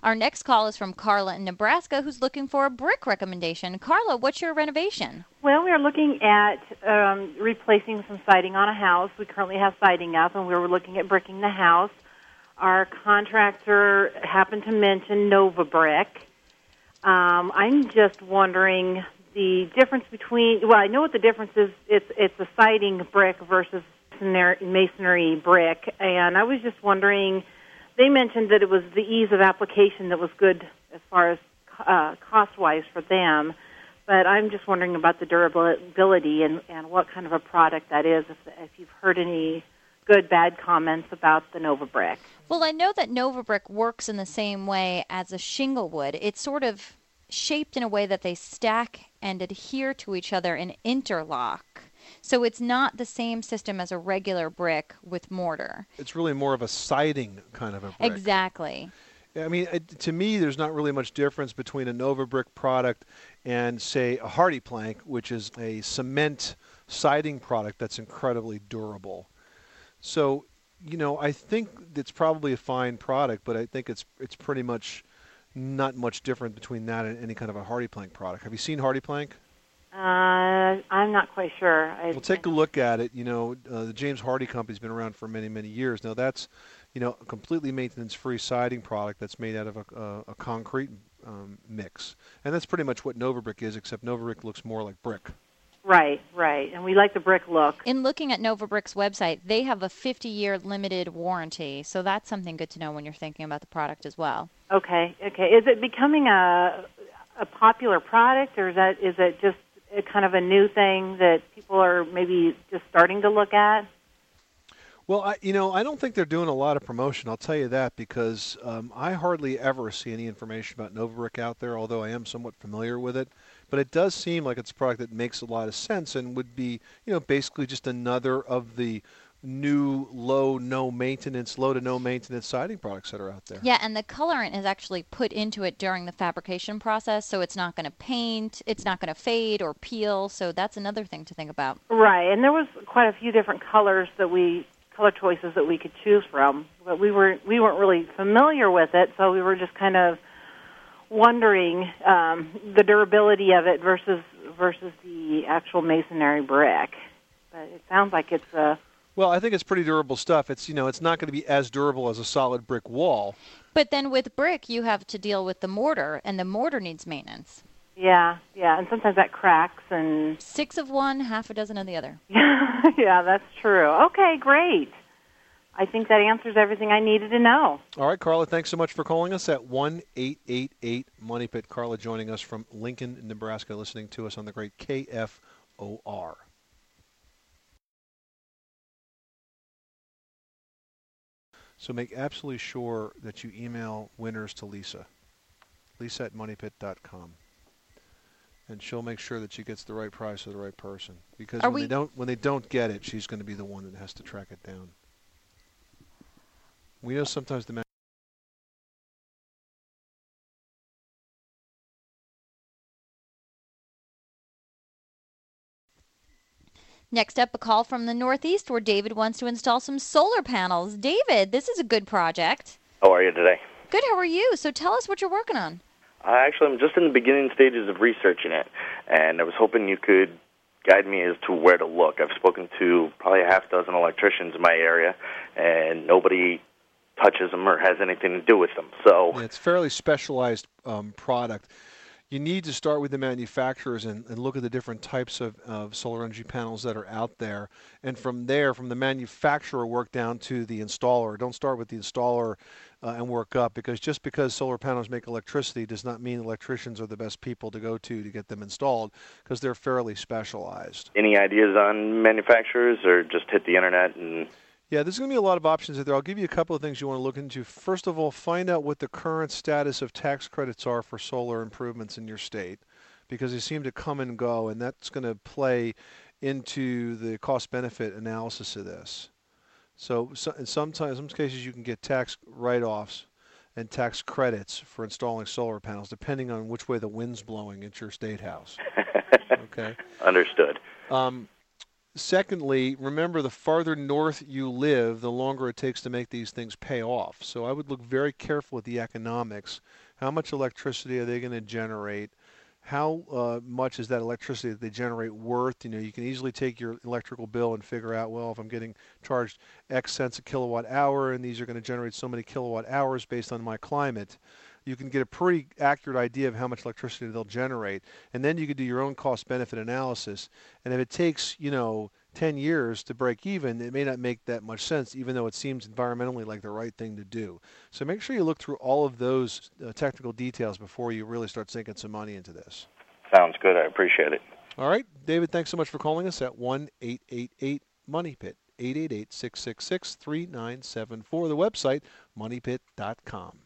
Our next call is from Carla in Nebraska, who's looking for a brick recommendation. Carla, what's your renovation? Well, we are looking at replacing some siding on a house. We currently have siding up, and we were looking at bricking the house. Our contractor happened to mention Nova Brick. I'm just wondering the difference between, well, I know what the difference is. It's a siding brick versus masonry brick, and I was just wondering, they mentioned that it was the ease of application that was good as far as cost-wise for them, but I'm just wondering about the durability and what kind of a product that is, if you've heard any good, bad comments about the Nova Brick. Well, I know that Nova Brick works in the same way as a shingle would. It's sort of shaped in a way that they stack and adhere to each other and interlock. So it's not the same system as a regular brick with mortar. It's really more of a siding kind of a brick. Exactly. I mean, to me, there's not really much difference between a Nova Brick product and, say, a Hardy Plank, which is a cement siding product that's incredibly durable. So, you know, I think it's probably a fine product, but I think it's pretty much not much different between that and any kind of a Hardy Plank product. Have you seen Hardy Plank? I'm not quite sure. Well, take a look at it. You know, the James Hardy Company's been around for many, many years. Now, that's, you know, a completely maintenance-free siding product that's made out of a concrete mix. And that's pretty much what Nova Brick is, except Nova Brick looks more like brick. Right, right. And we like the brick look. In looking at Nova Brick's website, they have a 50-year limited warranty, so that's something good to know when you're thinking about the product as well. Okay, okay. Is it becoming a popular product, or is it just a kind of a new thing that people are maybe just starting to look at? Well, I don't think they're doing a lot of promotion. I'll tell you that because I hardly ever see any information about Nova Brick out there, although I am somewhat familiar with it. But it does seem like it's a product that makes a lot of sense and would be, you know, basically just another of the new low to no maintenance siding products that are out there. Yeah, and the colorant is actually put into it during the fabrication process, so it's not going to paint, it's not going to fade or peel, so that's another thing to think about. Right, and there was quite a few different color choices that we could choose from, but we weren't really familiar with it, so we were just kind of wondering the durability of it versus the actual masonry brick. But it sounds like it's a Well, I think it's pretty durable stuff. It's, you know, it's not going to be as durable as a solid brick wall. But then with brick, you have to deal with the mortar, and the mortar needs maintenance. Yeah, and sometimes that cracks and 6 of one, half a dozen of the other. Yeah, that's true. Okay, great. I think that answers everything I needed to know. All right, Carla, thanks so much for calling us at 1-888-MONEYPIT. Carla joining us from Lincoln, Nebraska, listening to us on the great KFOR. So make absolutely sure that you email winners to Lisa at moneypit.com. And she'll make sure that she gets the right price to the right person. Because when they don't get it, she's going to be the one that has to track it down. We know sometimes the Next up, a call from the Northeast where David wants to install some solar panels. David, this is a good project. How are you today? Good, how are you? So tell us what you're working on. Actually, I'm just in the beginning stages of researching it, and I was hoping you could guide me as to where to look. I've spoken to probably a half dozen electricians in my area, and nobody touches them or has anything to do with them. So yeah, it's a fairly specialized product. You need to start with the manufacturers and look at the different types of solar energy panels that are out there. And from there, from the manufacturer, work down to the installer. Don't start with the installer and work up, because just because solar panels make electricity does not mean electricians are the best people to go to get them installed, because they're fairly specialized. Any ideas on manufacturers, or just hit the internet and... Yeah, there's going to be a lot of options out there. I'll give you a couple of things you want to look into. First of all, find out what the current status of tax credits are for solar improvements in your state, because they seem to come and go, and that's going to play into the cost-benefit analysis of this. So in some cases you can get tax write-offs and tax credits for installing solar panels, depending on which way the wind's blowing at your state house. Okay. Understood. Secondly, remember the farther north you live, the longer it takes to make these things pay off. So I would look very careful at the economics. How much electricity are they going to generate? How much is that electricity that they generate worth? You can easily take your electrical bill and figure out, well, if I'm getting charged X cents a kilowatt hour and these are going to generate so many kilowatt hours based on my climate, you can get a pretty accurate idea of how much electricity they'll generate. And then you can do your own cost-benefit analysis. And if it takes, 10 years to break even, it may not make that much sense, even though it seems environmentally like the right thing to do. So make sure you look through all of those technical details before you really start sinking some money into this. Sounds good. I appreciate it. All right, David, thanks so much for calling us at 1-888-MONEYPIT, 888-666-3974. The website, moneypit.com.